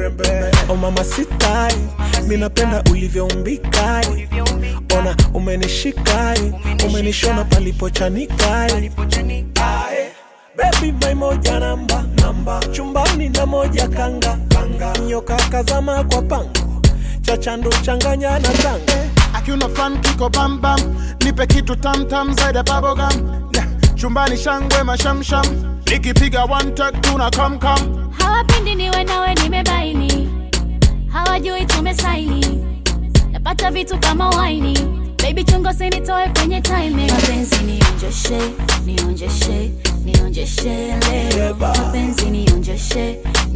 mrembe. Oh mama sitai, mimi napenda ulivyoumbika. Ona umenishika, umenishona palipochanika. Baby my moja namba chumbani na moja kanga nyoka kazama kwa pango chachandu changanya na tanga. Akiuna fan kiko bam bam, nipe kitu tam tam zaidi ya bubblegum. Yeah, chumbani shangwe mashamsham, nikipiga one tag tuna come. Hawapendi niwe nawe nimebaini, hawajui tumesaini, napata vitu kama waini. Baby chungo sinitoe kwenye timing. Mapenzi nionjeshe leo. Mapenzi nionjeshe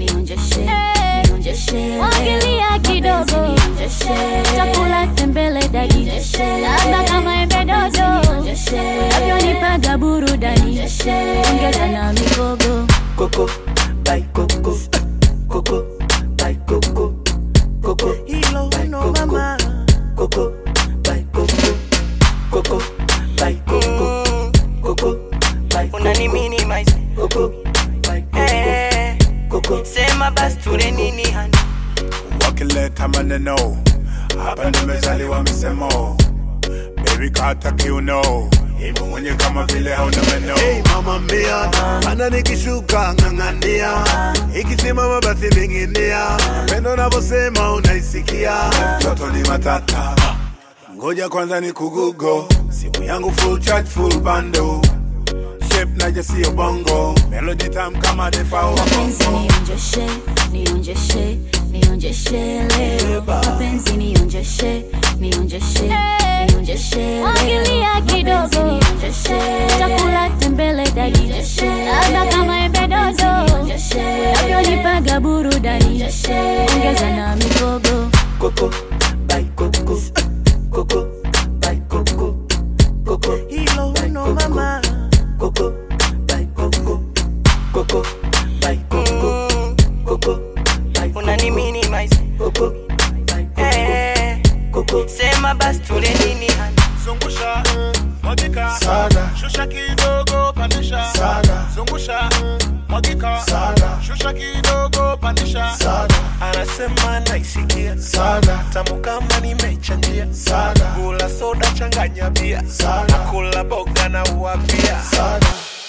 wangilia kidogo. Chakula tembele dagi, labda kama embe dodo. Labda nipaga burudani, ongeza na mikogo. Coco, by Coco, Coco, by Coco, Coco, Hilo no mama. Coco, by Coco, Coco, by Coco, Coco, by Coco. Unani minimize Coco, by Coco, Coco. Sema basi tule nini hani. Wakileta maneno hapa nimezaliwa misemo. Baby kata kiuno, hivo mwenye kama vile hauna meno. Hey mama mia, ana nikishuka ngangania, ikisimama basi vinginia. Pendo navosema unaisikia, mtoto ni matata. Ngoja kwanza ni kugugo, simu yangu full charge full bando. Shape na jesi bongo, melody tam kama defao. Mapenzi nionjeshe leo. Mapenzi nionjeshe wangilia kidogo. Chakula tembele dagi, labda kama embe dodo. Labda nipaga burudani, ongeza na mikogo. Coco, by Coco, Coco, by Coco, Coco. Hilo no mama. Coco, by Coco, Coco, by Coco, Coco, by Coco. Unani minimize Coco, by Coco. Sema basi tule nini hani. Zungusha, mwagika, Saga. shusha kidogo, pandisha, Saga. Zungusha, mwagika, Saga. shusha kidogo, pandisha, Saga, Anasema naisikia saga, tamu kama nimechanjia. saga, Kula soda changanya bia, Saga. kula boga na uapia. saga.